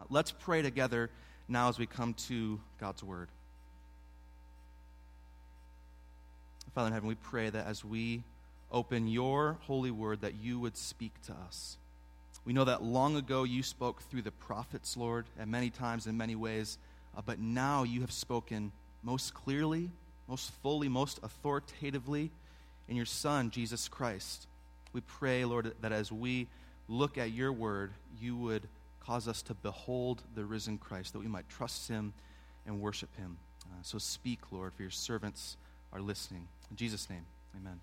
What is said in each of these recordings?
Let's pray together now as we come to God's Word. Father in heaven, we pray that as we open your holy word, that you would speak to us. We know that long ago you spoke through the prophets, Lord, at many times in many ways, but now you have spoken most clearly, most fully, most authoritatively in your Son, Jesus Christ. We pray, Lord, that as we look at your word, you would cause us to behold the risen Christ, that we might trust him and worship him. So speak, Lord, for your servants are listening. In Jesus' name, amen.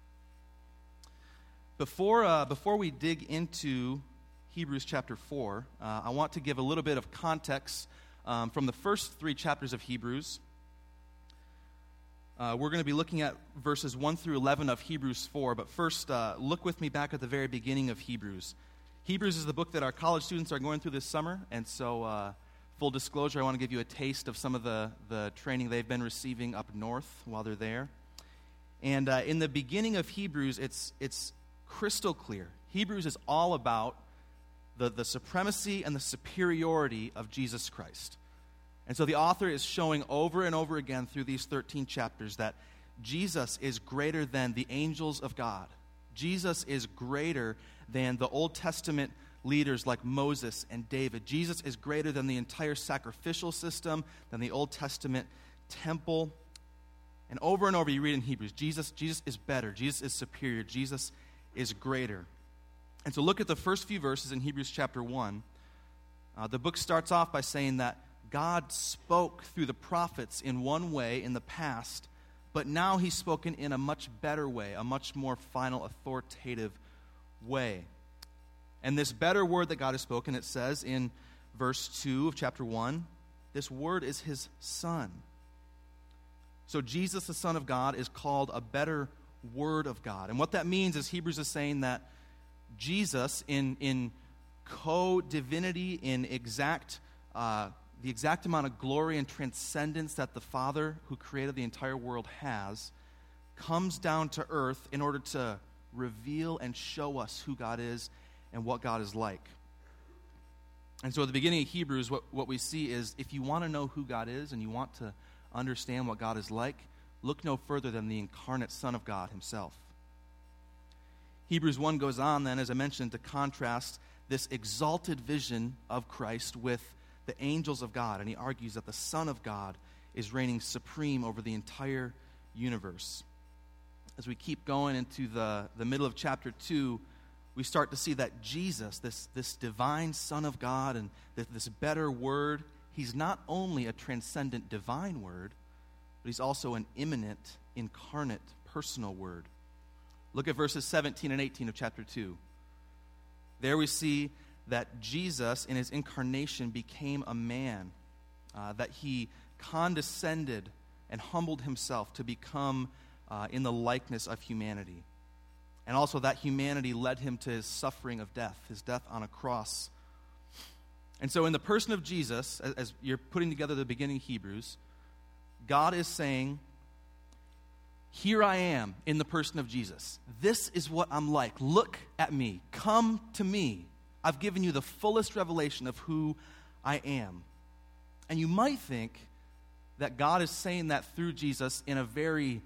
Before we dig into Hebrews chapter 4, I want to give a little bit of context from the first 3 chapters of Hebrews. We're going to be looking at verses 1 through 11 of Hebrews 4, but first, look with me back at the very beginning of Hebrews. Hebrews is the book that our college students are going through this summer, and so full disclosure, I want to give you a taste of some of the training they've been receiving up north while they're there. And in the beginning of Hebrews, it's crystal clear. Hebrews is all about the supremacy and the superiority of Jesus Christ. And so the author is showing over and over again through these 13 chapters that Jesus is greater than the angels of God. Jesus is greater than the Old Testament leaders like Moses and David. Jesus is greater than the entire sacrificial system, than the Old Testament temple. And over you read in Hebrews, Jesus is better. Jesus is superior. Jesus is greater. And so look at the first few verses in Hebrews chapter 1. The book starts off by saying that God spoke through the prophets in one way in the past, but now he's spoken in a much better way, a much more final, authoritative way. And this better word that God has spoken, it says in verse 2 of chapter 1, this word is his Son. So Jesus, the Son of God, is called a better word of God. And what that means is Hebrews is saying that Jesus, in co-divinity, in the exact amount of glory and transcendence that the Father who created the entire world has, comes down to earth in order to reveal and show us who God is and what God is like. And so at the beginning of Hebrews, what we see is if you want to know who God is and you want to understand what God is like, look no further than the incarnate Son of God himself. Hebrews 1 goes on then, as I mentioned, to contrast this exalted vision of Christ with the angels of God. And he argues that the Son of God is reigning supreme over the entire universe. As we keep going into the middle of chapter 2, we start to see that Jesus, this divine Son of God and this better word, he's not only a transcendent divine word, but he's also an immanent, incarnate, personal word. Look at verses 17 and 18 of chapter 2. There we see that Jesus, in his incarnation, became a man, that he condescended and humbled himself to become in the likeness of humanity. And also that humanity led him to his suffering of death, his death on a cross. And so in the person of Jesus, as you're putting together the beginning of Hebrews, God is saying, here I am in the person of Jesus. This is what I'm like. Look at me. Come to me. I've given you the fullest revelation of who I am. And you might think that God is saying that through Jesus in a very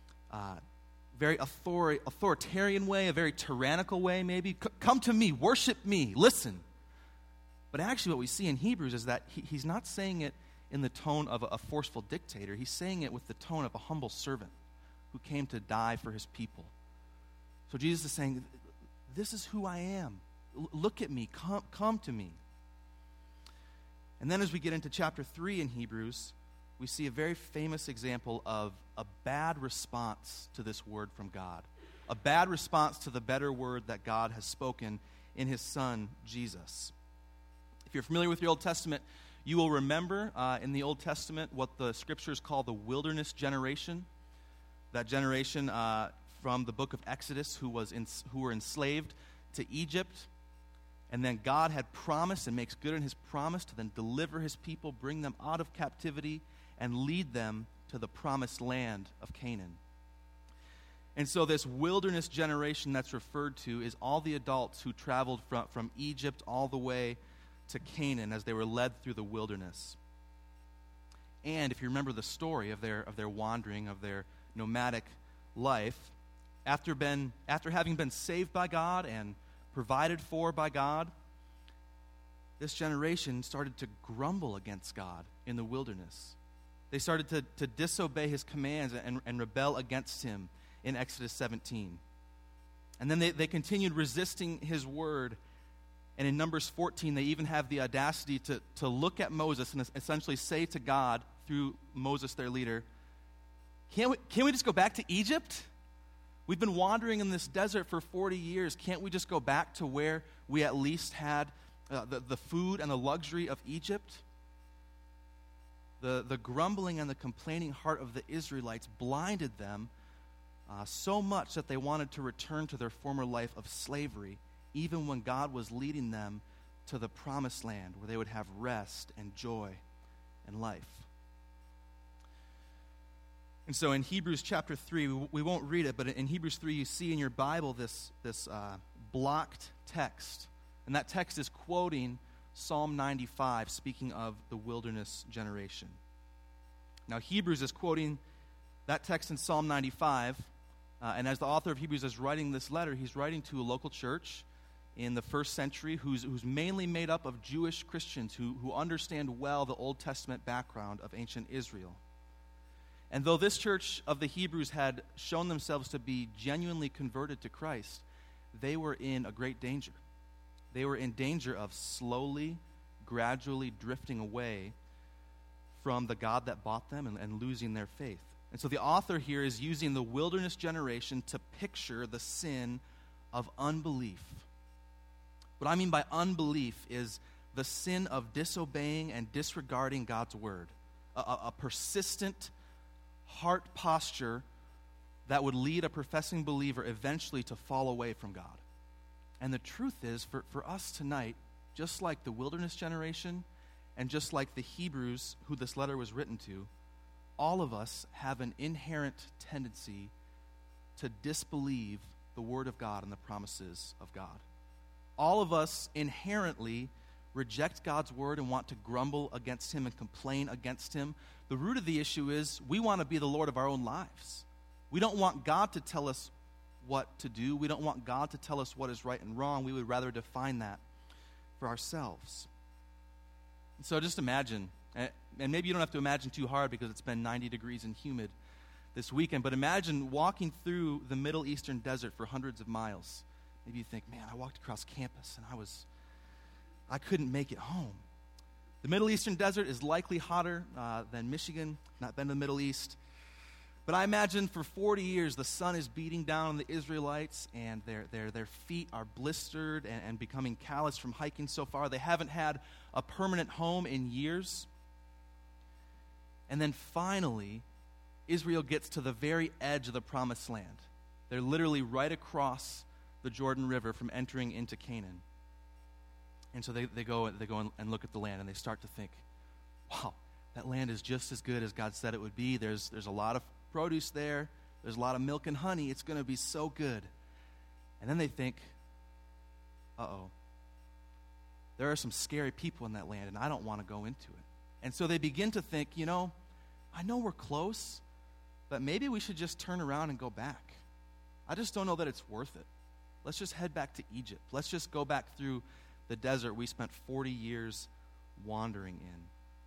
authoritarian way, a very tyrannical way maybe. Come to me, worship me, listen. But actually what we see in Hebrews is that he's not saying it in the tone of a forceful dictator. He's saying it with the tone of a humble servant who came to die for his people. So Jesus is saying, this is who I am. Look at me, come to me. And then as we get into chapter 3 in Hebrews, we see a very famous example of a bad response to this word from God. A bad response to the better word that God has spoken in his Son, Jesus. If you're familiar with the Old Testament, you will remember in the Old Testament what the scriptures call the wilderness generation. That generation from the book of Exodus who were enslaved to Egypt. And then God had promised and makes good on his promise to then deliver his people, bring them out of captivity, and lead them to the promised land of Canaan. And so this wilderness generation that's referred to is all the adults who traveled from Egypt all the way to Canaan as they were led through the wilderness. And if you remember the story of their wandering, of their nomadic life, after having been saved by God and provided for by God, this generation started to grumble against God in the wilderness. They started to disobey his commands and rebel against him in Exodus 17. And then they continued resisting his word. And in Numbers 14, they even have the audacity to look at Moses and essentially say to God, through Moses, their leader, can't we just go back to Egypt? We've been wandering in this desert for 40 years. Can't we just go back to where we at least had the food and the luxury of Egypt? The grumbling and the complaining heart of the Israelites blinded them so much that they wanted to return to their former life of slavery, even when God was leading them to the promised land where they would have rest and joy and life. And so in Hebrews chapter 3, we won't read it, but in Hebrews 3 you see in your Bible this blocked text. And that text is quoting Psalm 95, speaking of the wilderness generation. Now Hebrews is quoting that text in Psalm 95, and as the author of Hebrews is writing this letter, he's writing to a local church in the first century who's mainly made up of Jewish Christians who understand well the Old Testament background of ancient Israel. And though this church of the Hebrews had shown themselves to be genuinely converted to Christ, they were in a great danger. They were in danger of slowly, gradually drifting away from the God that bought them and losing their faith. And so the author here is using the wilderness generation to picture the sin of unbelief. What I mean by unbelief is the sin of disobeying and disregarding God's word, a persistent heart posture that would lead a professing believer eventually to fall away from God. And the truth is, for us tonight, just like the wilderness generation and just like the Hebrews who this letter was written to, all of us have an inherent tendency to disbelieve the word of God and the promises of God. All of us inherently reject God's word and want to grumble against him and complain against him. The root of the issue is we want to be the Lord of our own lives. We don't want God to tell us what to do. We don't want God to tell us what is right and wrong. We would rather define that for ourselves. And so just imagine, and maybe you don't have to imagine too hard because it's been 90 degrees and humid this weekend, but imagine walking through the Middle Eastern desert for hundreds of miles. Maybe you think, man, I walked across campus and I couldn't make it home. The Middle Eastern desert is likely hotter than Michigan. Not been to the Middle East. But I imagine for 40 years the sun is beating down on the Israelites and their feet are blistered and becoming calloused from hiking so far. They haven't had a permanent home in years. And then finally, Israel gets to the very edge of the promised land. They're literally right across the Jordan River from entering into Canaan. And so they go and look at the land and they start to think, wow, that land is just as good as God said it would be. There's a lot of produce there. There's a lot of milk and honey. It's going to be so good. And then they think, uh-oh, there are some scary people in that land and I don't want to go into it. And so they begin to think, I know we're close, but maybe we should just turn around and go back. I just don't know that it's worth it. Let's just head back to Egypt. Let's just go back through the desert we spent 40 years wandering in.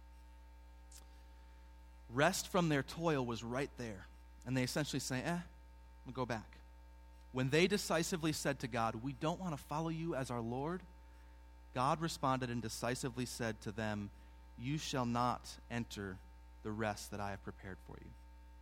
Rest from their toil was right there. And they essentially say, we'll go back. When they decisively said to God, we don't want to follow you as our Lord, God responded and decisively said to them, you shall not enter the rest that I have prepared for you.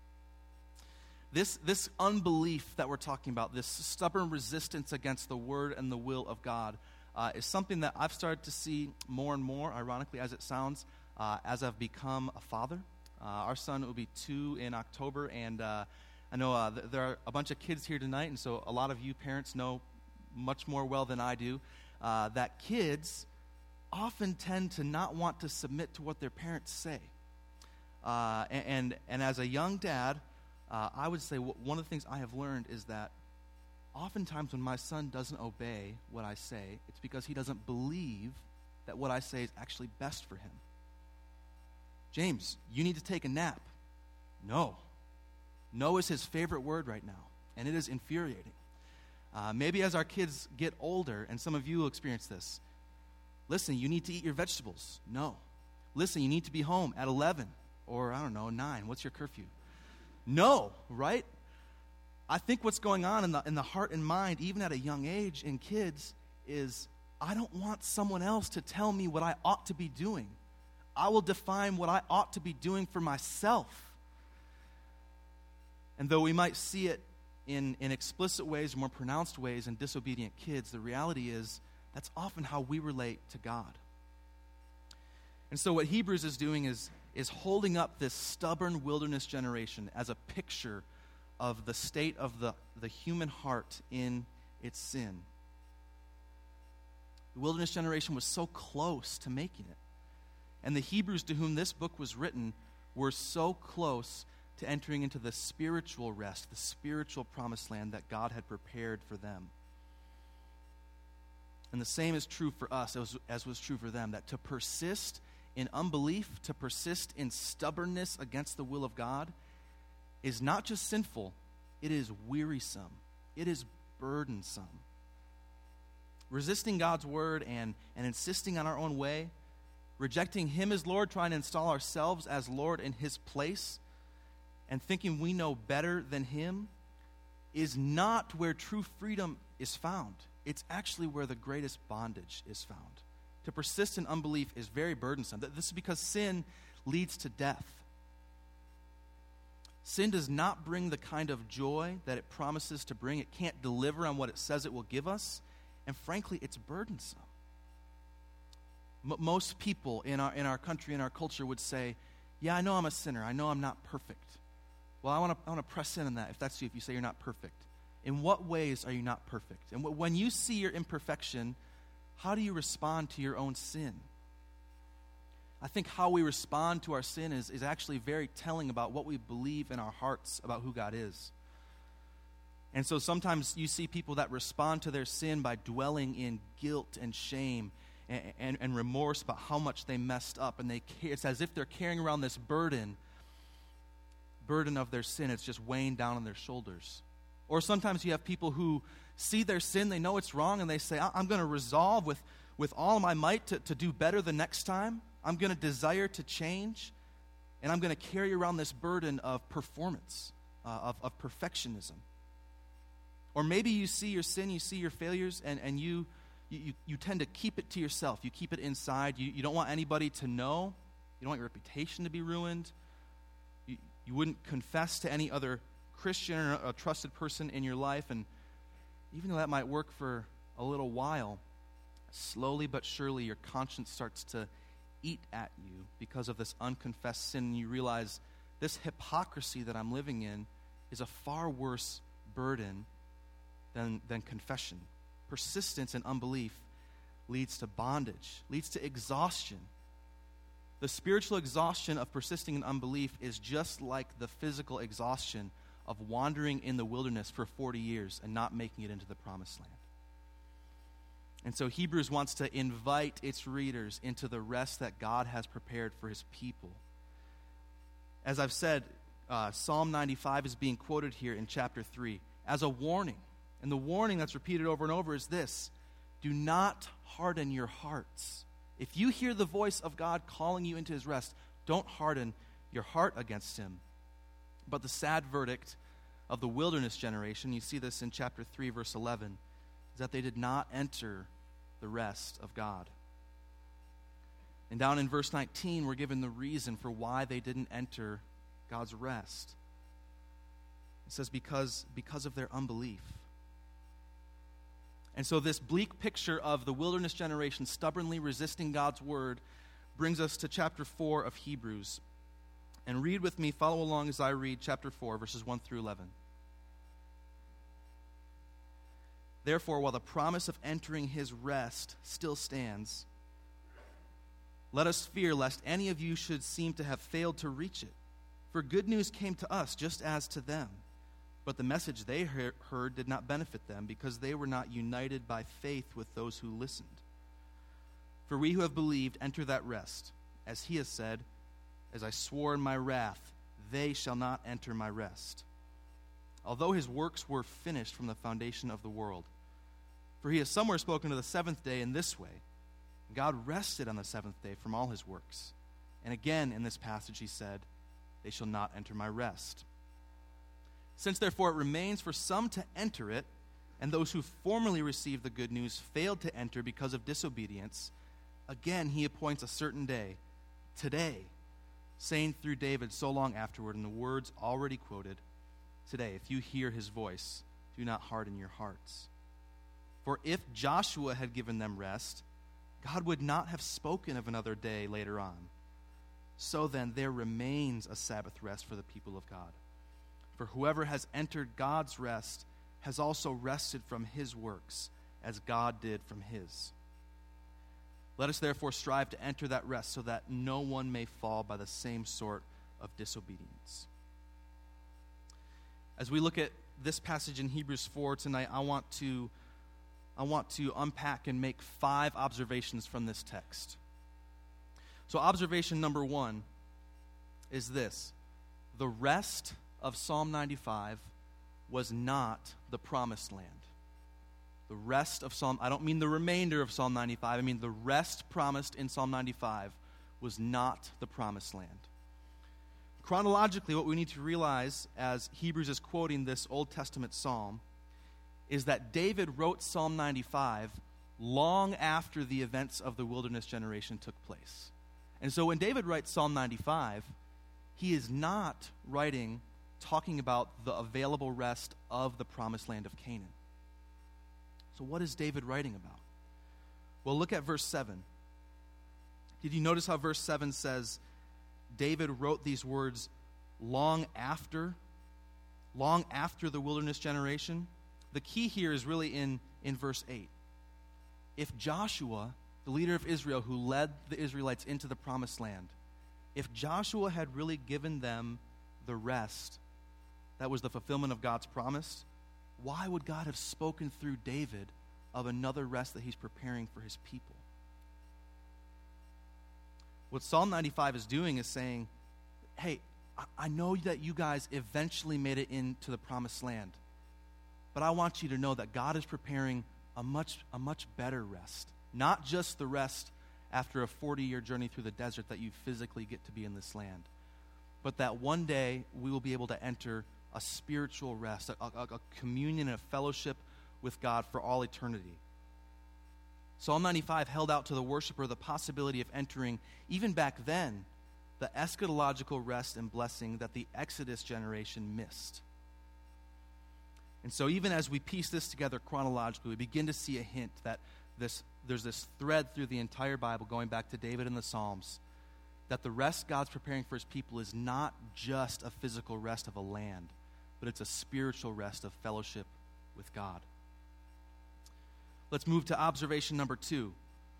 This unbelief that we're talking about, this stubborn resistance against the word and the will of God, is something that I've started to see more and more, ironically as it sounds, as I've become a father. Our son will be 2 in October, and I know there are a bunch of kids here tonight, and so a lot of you parents know much more well than I do that kids often tend to not want to submit to what their parents say. And as a young dad, I would say one of the things I have learned is that oftentimes when my son doesn't obey what I say, it's because he doesn't believe that what I say is actually best for him? James, you need to take a nap. No. No is his favorite word right now, and it is infuriating. Maybe as our kids get older, and some of you will experience this, listen, you need to eat your vegetables. No. Listen, you need to be home at 11 or, 9. What's your curfew? No, right? I think what's going on in the heart and mind, even at a young age in kids, is I don't want someone else to tell me what I ought to be doing. I will define what I ought to be doing for myself. And though we might see it in explicit ways, more pronounced ways in disobedient kids, the reality is that's often how we relate to God. And so what Hebrews is doing is holding up this stubborn wilderness generation as a picture of the state of the human heart in its sin. The wilderness generation was so close to making it. And the Hebrews to whom this book was written were so close to entering into the spiritual rest, the spiritual promised land that God had prepared for them. And the same is true for us as was true for them, that to persist in unbelief, to persist in stubbornness against the will of God is not just sinful, it is wearisome. It is burdensome. Resisting God's word and insisting on our own way, rejecting Him as Lord, trying to install ourselves as Lord in His place, and thinking we know better than Him is not where true freedom is found. It's actually where the greatest bondage is found. To persist in unbelief is very burdensome. This is because sin leads to death. Sin does not bring the kind of joy that it promises to bring. It can't deliver on what it says it will give us. And frankly, it's burdensome. Most people in our country, in our culture would say, yeah, I know I'm a sinner. I know I'm not perfect. Well, I want to press in on that if that's you, if you say you're not perfect. In what ways are you not perfect? And when you see your imperfection, how do you respond to your own sin? I think how we respond to our sin is actually very telling about what we believe in our hearts about who God is. And so sometimes you see people that respond to their sin by dwelling in guilt and shame and remorse about how much they messed up. And it's as if they're carrying around this burden of their sin. It's just weighing down on their shoulders. Or sometimes you have people who see their sin, they know it's wrong, and they say, I'm going to resolve with all my might to do better the next time. I'm going to desire to change, and I'm going to carry around this burden of performance, of perfectionism. Or maybe you see your sin, you see your failures, and you tend to keep it to yourself. You keep it inside. You don't want anybody to know. You don't want your reputation to be ruined. You wouldn't confess to any other Christian or a trusted person in your life. And even though that might work for a little while, slowly but surely your conscience starts to eat at you because of this unconfessed sin. And you realize this hypocrisy that I'm living in is a far worse burden than confession. Persistence in unbelief leads to bondage, leads to exhaustion. The spiritual exhaustion of persisting in unbelief is just like the physical exhaustion of wandering in the wilderness for 40 years and not making it into the promised land. And so Hebrews wants to invite its readers into the rest that God has prepared for His people. As I've said, Psalm 95 is being quoted here in chapter 3 as a warning. And the warning that's repeated over and over is this: do not harden your hearts. If you hear the voice of God calling you into His rest, don't harden your heart against Him. But the sad verdict of the wilderness generation, you see this in chapter 3, verse 11, is that they did not enter the rest of God. And down in verse 19, we're given the reason for why they didn't enter God's rest. It says because of their unbelief. And so this bleak picture of the wilderness generation stubbornly resisting God's word brings us to chapter 4 of Hebrews. And read with me, follow along as I read chapter 4, verses 1 through 11. Therefore, while the promise of entering His rest still stands, let us fear lest any of you should seem to have failed to reach it. For good news came to us just as to them. But the message they heard did not benefit them because they were not united by faith with those who listened. For we who have believed enter that rest. As he has said, as I swore in my wrath, they shall not enter my rest. Although his works were finished from the foundation of the world. For he has somewhere spoken of the seventh day in this way. God rested on the seventh day from all his works. And again in this passage he said, they shall not enter my rest. Since therefore it remains for some to enter it, and those who formerly received the good news failed to enter because of disobedience, again he appoints a certain day, today, saying through David so long afterward in the words already quoted, today, if you hear his voice, do not harden your hearts. For if Joshua had given them rest, God would not have spoken of another day later on. So then, there remains a Sabbath rest for the people of God. For whoever has entered God's rest has also rested from his works, as God did from his. Let us therefore strive to enter that rest, so that no one may fall by the same sort of disobedience. As we look at this passage in Hebrews 4 tonight, I want to unpack and make 5 observations from this text. So observation number 1 is this: the rest of Psalm 95 was not the promised land. The rest of Psalm, I don't mean the remainder of Psalm 95, I mean the rest promised in Psalm 95 was not the promised land. Chronologically, what we need to realize as Hebrews is quoting this Old Testament psalm is that David wrote Psalm 95 long after the events of the wilderness generation took place. And so when David writes Psalm 95, he is not talking about the available rest of the promised land of Canaan. So what is David writing about? Well, look at verse 7. Did you notice how verse 7 says David wrote these words long after the wilderness generation? The key here is really in verse 8. If Joshua, the leader of Israel who led the Israelites into the promised land, if Joshua had really given them the rest that was the fulfillment of God's promise, why would God have spoken through David of another rest that he's preparing for his people? What Psalm 95 is doing is saying, hey, I know that you guys eventually made it into the promised land, but I want you to know that God is preparing a much better rest. Not just the rest after a 40-year journey through the desert that you physically get to be in this land, but that one day we will be able to enter a spiritual rest, a communion and a fellowship with God for all eternity. Psalm 95 held out to the worshiper the possibility of entering, even back then, the eschatological rest and blessing that the Exodus generation missed. And so even as we piece this together chronologically, we begin to see a hint that there's this thread through the entire Bible going back to David and the Psalms, that the rest God's preparing for his people is not just a physical rest of a land, but it's a spiritual rest of fellowship with God. Let's move to observation number 2.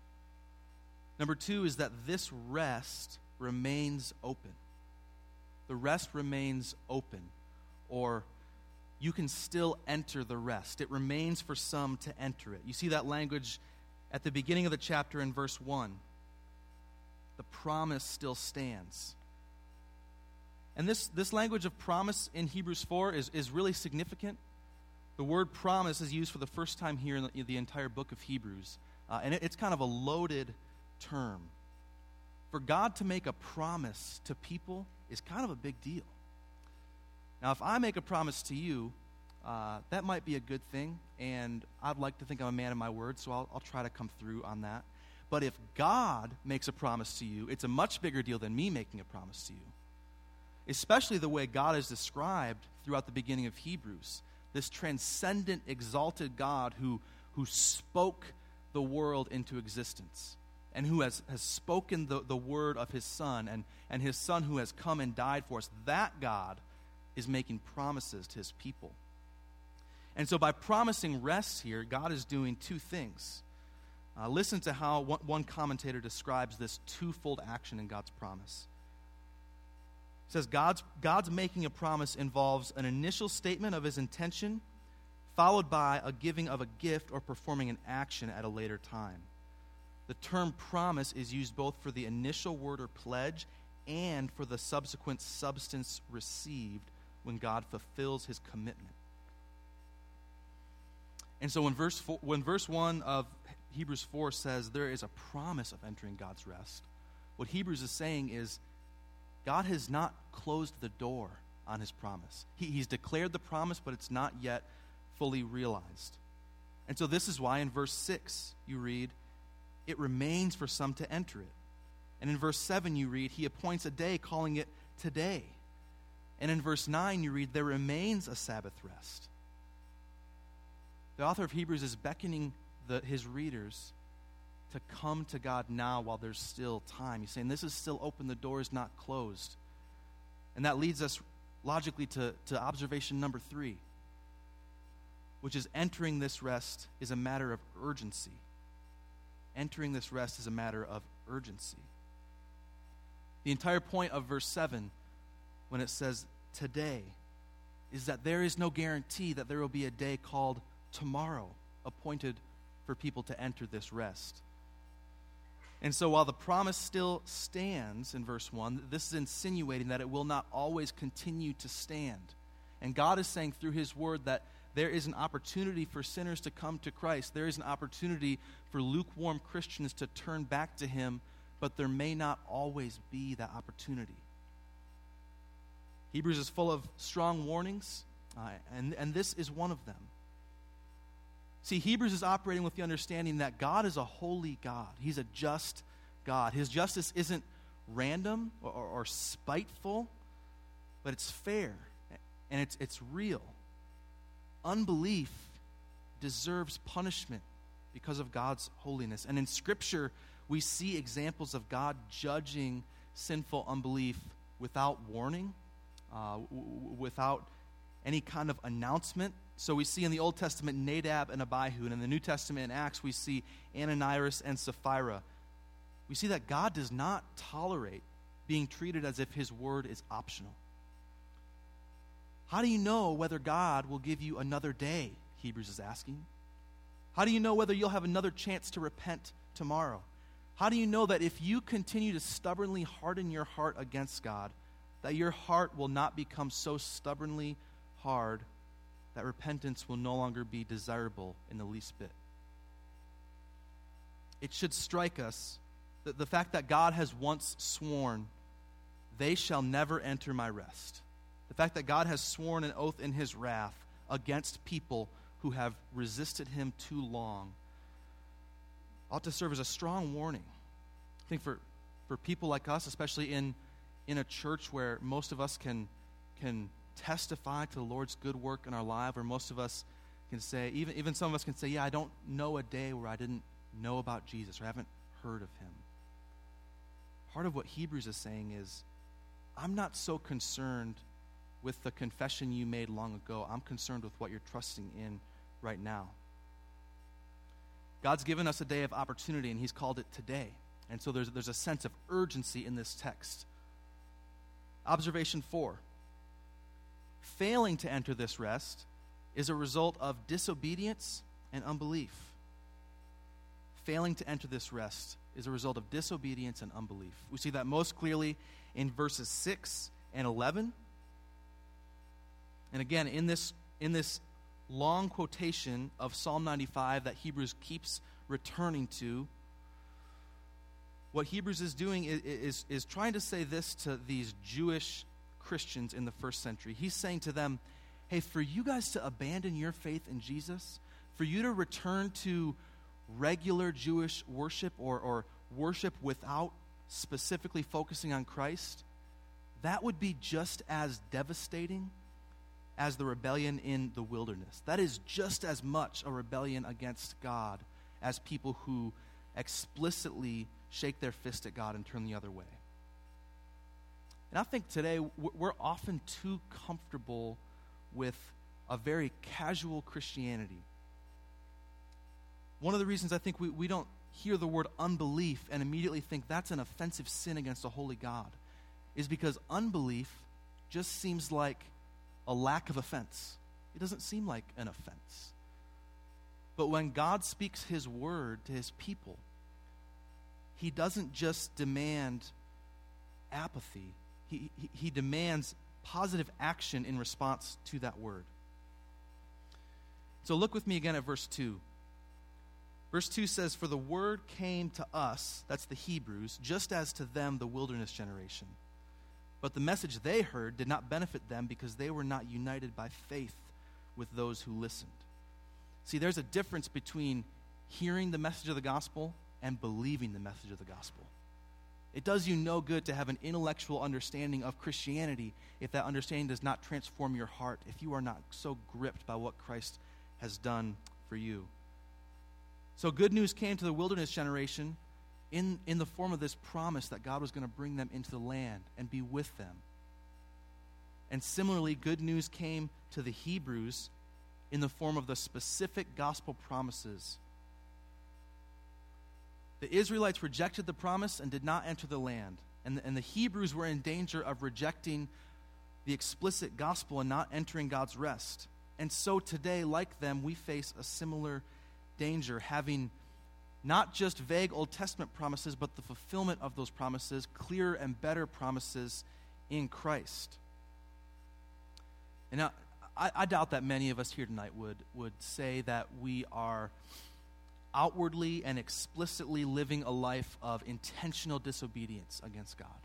Number 2 is that this rest remains open. The rest remains open, or you can still enter the rest. It remains for some to enter it. You see that language at the beginning of the chapter in verse 1. The promise still stands. And this language of promise in Hebrews 4 is really significant. The word promise is used for the first time here in the entire book of Hebrews. And it's kind of a loaded term. For God to make a promise to people is kind of a big deal. Now, if I make a promise to you, that might be a good thing, and I'd like to think I'm a man of my word, so I'll try to come through on that. But if God makes a promise to you, it's a much bigger deal than me making a promise to you. Especially the way God is described throughout the beginning of Hebrews. This transcendent, exalted God who spoke the world into existence and who has spoken the word of his Son and his Son who has come and died for us. That God is making promises to his people. And so by promising rest here, God is doing 2 things. Listen to how one commentator describes this twofold action in God's promise. It says God's making a promise involves an initial statement of his intention, followed by a giving of a gift or performing an action at a later time. The term promise is used both for the initial word or pledge and for the subsequent substance received when God fulfills his commitment. And so when verse 1 of Hebrews 4 says there is a promise of entering God's rest, what Hebrews is saying is God has not closed the door on his promise. He's declared the promise, but it's not yet fully realized. And so this is why in verse 6 you read, it remains for some to enter it. And in verse 7 you read, he appoints a day, calling it today. And in verse 9 you read, there remains a Sabbath rest. The author of Hebrews is beckoning his readers to come to God now while there's still time. He's saying this is still open, the door is not closed. And that leads us logically to observation number 3, which is entering this rest is a matter of urgency. Entering this rest is a matter of urgency. The entire point of verse 7, when it says today, is that there is no guarantee that there will be a day called tomorrow appointed for people to enter this rest. And so while the promise still stands in verse 1, this is insinuating that it will not always continue to stand. And God is saying through his word that there is an opportunity for sinners to come to Christ. There is an opportunity for lukewarm Christians to turn back to him, but there may not always be that opportunity. Hebrews is full of strong warnings, and this is one of them. See, Hebrews is operating with the understanding that God is a holy God. He's a just God. His justice isn't random or spiteful, but it's fair, and it's real. Unbelief deserves punishment because of God's holiness. And in Scripture, we see examples of God judging sinful unbelief without warning, without any kind of announcement. So we see in the Old Testament Nadab and Abihu, and in the New Testament in Acts we see Ananias and Sapphira. We see that God does not tolerate being treated as if his word is optional. How do you know whether God will give you another day, Hebrews is asking? How do you know whether you'll have another chance to repent tomorrow? How do you know that if you continue to stubbornly harden your heart against God, that your heart will not become so stubbornly hard that repentance will no longer be desirable in the least bit? It should strike us that the fact that God has once sworn, they shall never enter my rest. The fact that God has sworn an oath in his wrath against people who have resisted him too long ought to serve as a strong warning. I think for people like us, especially in a church where most of us can testify to the Lord's good work in our life, or most of us can say, even some of us can say, yeah, I don't know a day where I didn't know about Jesus or haven't heard of him. Part of what Hebrews is saying is, I'm not so concerned with the confession you made long ago. I'm concerned with what you're trusting in right now. God's given us a day of opportunity, and he's called it today. And so there's a sense of urgency in this text. Observation 4. Failing to enter this rest is a result of disobedience and unbelief. Failing to enter this rest is a result of disobedience and unbelief. We see that most clearly in verses 6 and 11. And again, in this long quotation of Psalm 95 that Hebrews keeps returning to, what Hebrews is doing is trying to say this to these Jewish Christians in the first century. He's saying to them, hey, for you guys to abandon your faith in Jesus, for you to return to regular Jewish worship or worship without specifically focusing on Christ, that would be just as devastating as the rebellion in the wilderness. That is just as much a rebellion against God as people who explicitly shake their fist at God and turn the other way. And I think today we're often too comfortable with a very casual Christianity. One of the reasons I think we don't hear the word unbelief and immediately think that's an offensive sin against a holy God is because unbelief just seems like a lack of offense. It doesn't seem like an offense. But when God speaks his word to his people, he doesn't just demand apathy. He demands positive action in response to that word. So look with me again at verse 2. Verse 2 says, "For the word came to us," that's the Hebrews, "just as to them, the wilderness generation. But the message they heard did not benefit them because they were not united by faith with those who listened." See, there's a difference between hearing the message of the gospel and believing the message of the gospel. It does you no good to have an intellectual understanding of Christianity if that understanding does not transform your heart, if you are not so gripped by what Christ has done for you. So good news came to the wilderness generation in the form of this promise that God was going to bring them into the land and be with them. And similarly, good news came to the Hebrews in the form of the specific gospel promises. The Israelites rejected the promise and did not enter the land. And the Hebrews were in danger of rejecting the explicit gospel and not entering God's rest. And so today, like them, we face a similar danger, having not just vague Old Testament promises, but the fulfillment of those promises, clearer and better promises in Christ. And now, I doubt that many of us here tonight would say that we are outwardly and explicitly living a life of intentional disobedience against God.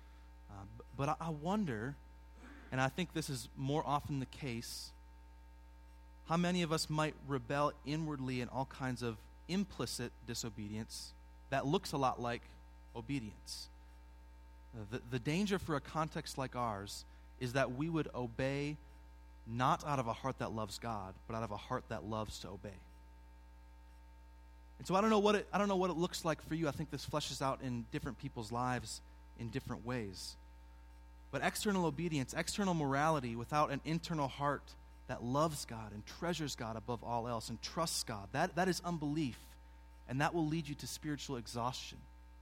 But I wonder, and I think this is more often the case, how many of us might rebel inwardly in all kinds of implicit disobedience that looks a lot like obedience. The danger for a context like ours is that we would obey not out of a heart that loves God, but out of a heart that loves to obey. And so I don't know what it looks like for you. I think this fleshes out in different people's lives in different ways. But external obedience, external morality without an internal heart that loves God and treasures God above all else and trusts God, that is unbelief, and that will lead you to spiritual exhaustion.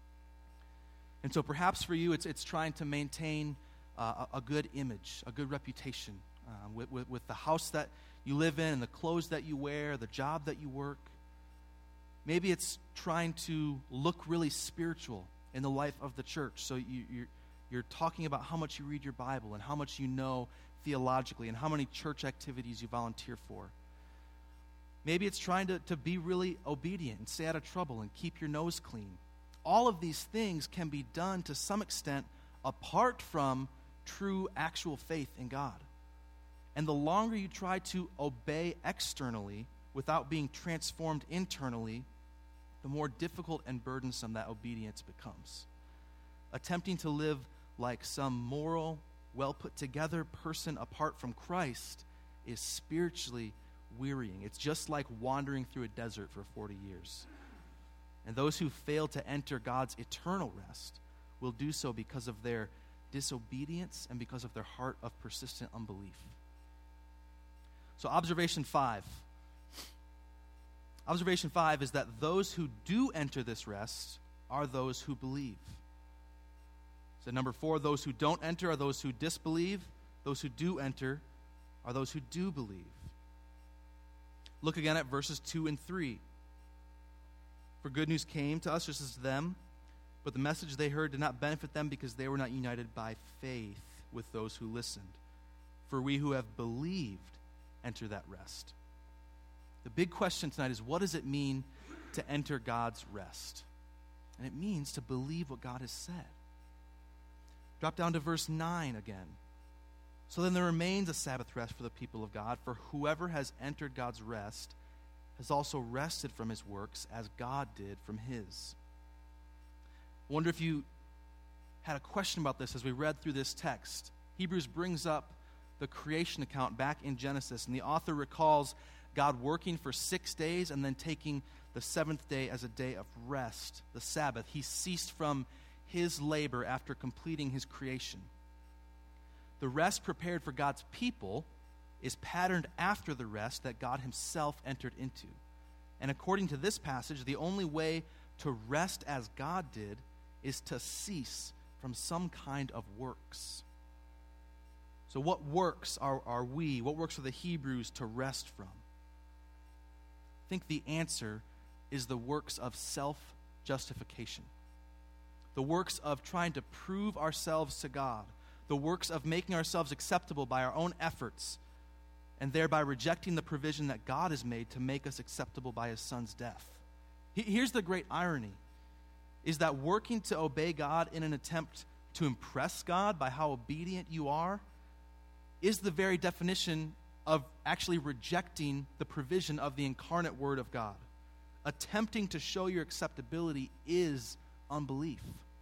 And so perhaps for you it's trying to maintain a good image, a good reputation with the house that you live in and the clothes that you wear, the job that you work. Maybe it's trying to look really spiritual in the life of the church. So you're talking about how much you read your Bible and how much you know theologically and how many church activities you volunteer for. Maybe it's trying to be really obedient and stay out of trouble and keep your nose clean. All of these things can be done to some extent apart from true, actual faith in God. And the longer you try to obey externally without being transformed internally, the more difficult and burdensome that obedience becomes. Attempting to live like some moral, well-put-together person apart from Christ is spiritually wearying. It's just like wandering through a desert for 40 years. And those who fail to enter God's eternal rest will do so because of their disobedience and because of their heart of persistent unbelief. So observation 5. Observation 5 is that those who do enter this rest are those who believe. So number 4, those who don't enter are those who disbelieve. Those who do enter are those who do believe. Look again at verses 2 and 3. For good news came to us just as to them, but the message they heard did not benefit them because they were not united by faith with those who listened. For we who have believed enter that rest. The big question tonight is, what does it mean to enter God's rest? And it means to believe what God has said. Drop down to verse 9 again. So then there remains a Sabbath rest for the people of God, for whoever has entered God's rest has also rested from his works as God did from his. I wonder if you had a question about this as we read through this text. Hebrews brings up the creation account back in Genesis, and the author recalls God working for 6 days and then taking the seventh day as a day of rest, the Sabbath. He ceased from his labor after completing his creation. The rest prepared for God's people is patterned after the rest that God himself entered into. And according to this passage, the only way to rest as God did is to cease from some kind of works. So what works are we, what works are the Hebrews to rest from? I think the answer is the works of self-justification. the works of trying to prove ourselves to God, the works of making ourselves acceptable by our own efforts, and thereby rejecting the provision that God has made to make us acceptable by his Son's death. Here's the great irony, is that working to obey God in an attempt to impress God by how obedient you are is the very definition of actually rejecting the provision of the incarnate Word of God. Attempting to show your acceptability is unbelief.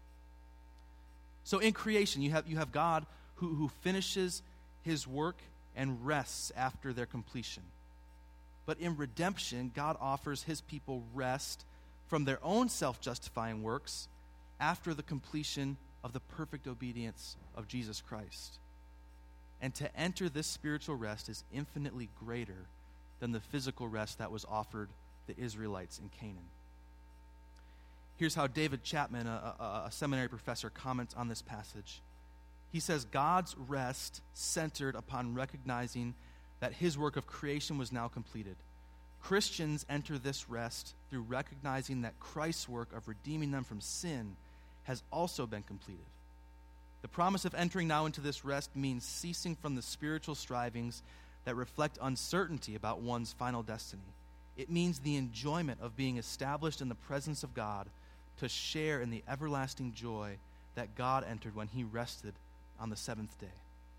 So in creation, you have God who finishes his work and rests after their completion. But in redemption, God offers his people rest from their own self-justifying works after the completion of the perfect obedience of Jesus Christ. And to enter this spiritual rest is infinitely greater than the physical rest that was offered the Israelites in Canaan. Here's how David Chapman, a seminary professor, comments on this passage. He says, God's rest centered upon recognizing that his work of creation was now completed. Christians enter this rest through recognizing that Christ's work of redeeming them from sin has also been completed. The promise of entering now into this rest means ceasing from the spiritual strivings that reflect uncertainty about one's final destiny. It means the enjoyment of being established in the presence of God to share in the everlasting joy that God entered when he rested on the seventh day.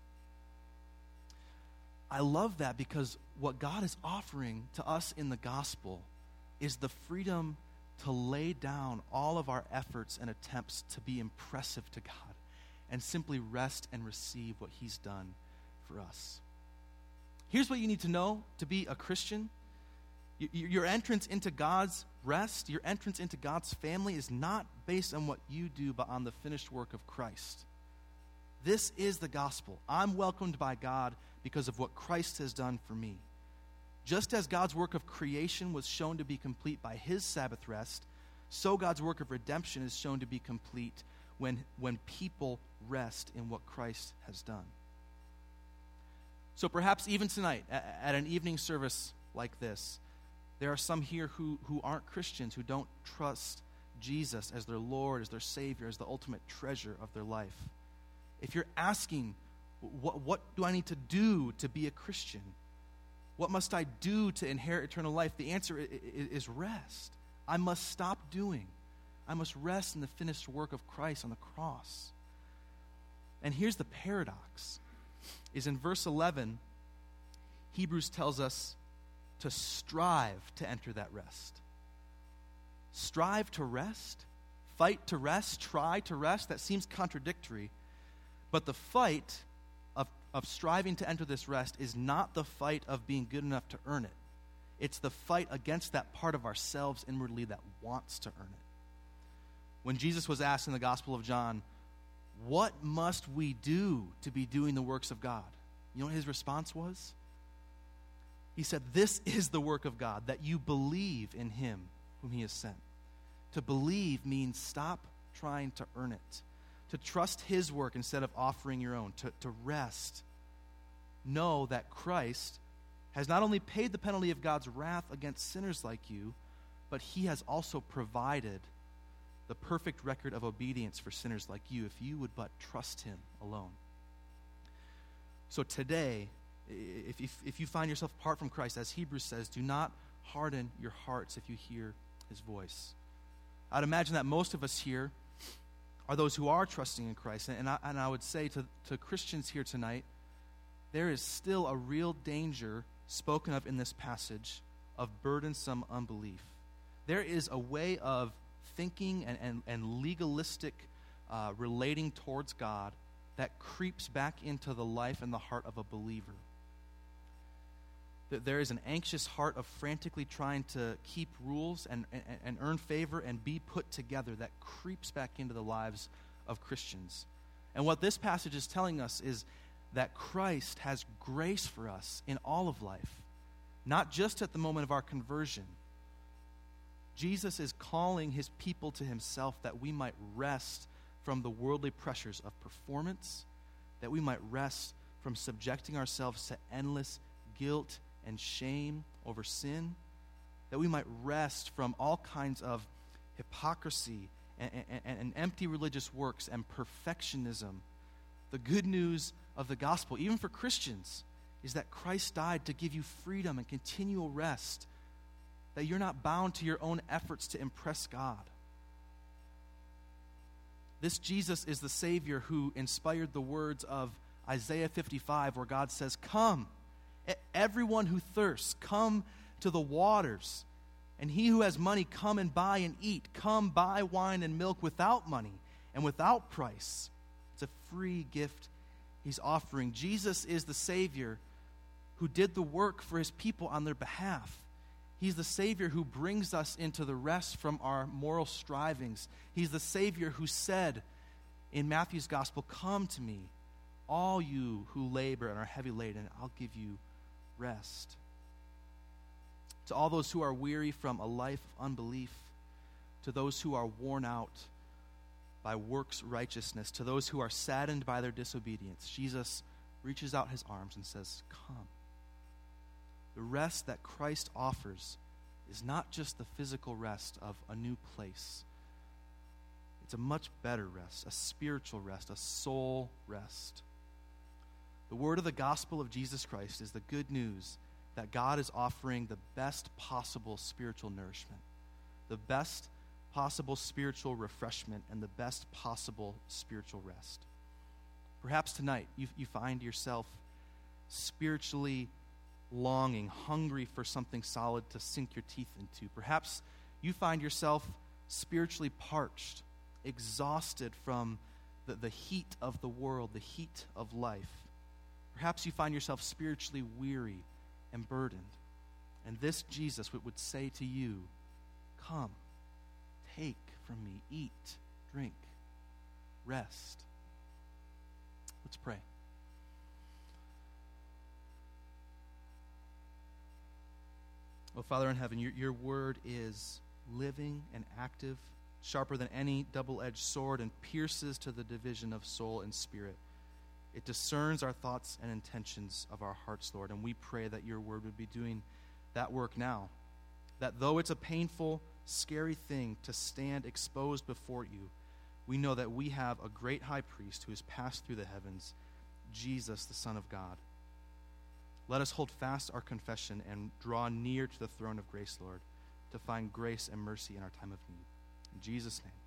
I love that because what God is offering to us in the gospel is the freedom to lay down all of our efforts and attempts to be impressive to God and simply rest and receive what he's done for us. Here's what you need to know to be a Christian. Your entrance into God's rest, your entrance into God's family is not based on what you do, but on the finished work of Christ. This is the gospel. I'm welcomed by God because of what Christ has done for me. Just as God's work of creation was shown to be complete by his Sabbath rest, so God's work of redemption is shown to be complete when people rest in what Christ has done. So perhaps even tonight, at an evening service like this, there are some here who aren't Christians, who don't trust Jesus as their Lord, as their Savior, as the ultimate treasure of their life. If you're asking, what do I need to do to be a Christian? What must I do to inherit eternal life? The answer is rest. I must stop doing. I must rest in the finished work of Christ on the cross. And here's the paradox, is in verse 11, Hebrews tells us to strive to enter that rest. Strive to rest? Fight to rest? Try to rest? That seems contradictory. But the fight of striving to enter this rest is not the fight of being good enough to earn it. It's the fight against that part of ourselves inwardly that wants to earn it. When Jesus was asked in the Gospel of John, what must we do to be doing the works of God? You know what his response was? He said, this is the work of God, that you believe in him whom he has sent. To believe means stop trying to earn it. To trust his work instead of offering your own. To rest. Know that Christ has not only paid the penalty of God's wrath against sinners like you, but he has also provided the perfect record of obedience for sinners like you, if you would but trust him alone. So today, if you find yourself apart from Christ, as Hebrews says, do not harden your hearts if you hear his voice. I'd imagine that most of us here are those who are trusting in Christ. And I would say to Christians here tonight, there is still a real danger spoken of in this passage of burdensome unbelief. There is a way of thinking and legalistic relating towards God that creeps back into the life and the heart of a believer. That there is an anxious heart of frantically trying to keep rules and earn favor and be put together that creeps back into the lives of Christians. And what this passage is telling us is that Christ has grace for us in all of life, not just at the moment of our conversion. Jesus is calling his people to himself that we might rest from the worldly pressures of performance, that we might rest from subjecting ourselves to endless guilt and shame over sin, that we might rest from all kinds of hypocrisy and empty religious works and perfectionism. The good news of the gospel, even for Christians, is that Christ died to give you freedom and continual rest, that you're not bound to your own efforts to impress God. This Jesus is the Savior who inspired the words of Isaiah 55, where God says, "Come, everyone who thirsts, come to the waters. And he who has money, come and buy and eat. Come buy wine and milk without money and without price." It's a free gift he's offering. Jesus is the Savior who did the work for his people on their behalf. He's the Savior who brings us into the rest from our moral strivings. He's the Savior who said in Matthew's gospel, "Come to me, all you who labor and are heavy laden, and I'll give you rest." To all those who are weary from a life of unbelief, to those who are worn out by works righteousness, to those who are saddened by their disobedience, Jesus reaches out his arms and says, "Come." The rest that Christ offers is not just the physical rest of a new place. It's a much better rest, a spiritual rest, a soul rest. The word of the gospel of Jesus Christ is the good news that God is offering the best possible spiritual nourishment, the best possible spiritual refreshment, and the best possible spiritual rest. Perhaps tonight you find yourself spiritually longing, hungry for something solid to sink your teeth into. Perhaps you find yourself spiritually parched, exhausted from the heat of the world, the heat of life. Perhaps you find yourself spiritually weary and burdened. And this Jesus would say to you, "Come, take from me, eat, drink, rest." Let's pray. Oh, Father in heaven, your word is living and active, sharper than any double-edged sword, and pierces to the division of soul and spirit. It discerns our thoughts and intentions of our hearts, Lord, and we pray that your word would be doing that work now. That though it's a painful, scary thing to stand exposed before you, we know that we have a great high priest who has passed through the heavens, Jesus, the Son of God. Let us hold fast our confession and draw near to the throne of grace, Lord, to find grace and mercy in our time of need. In Jesus' name.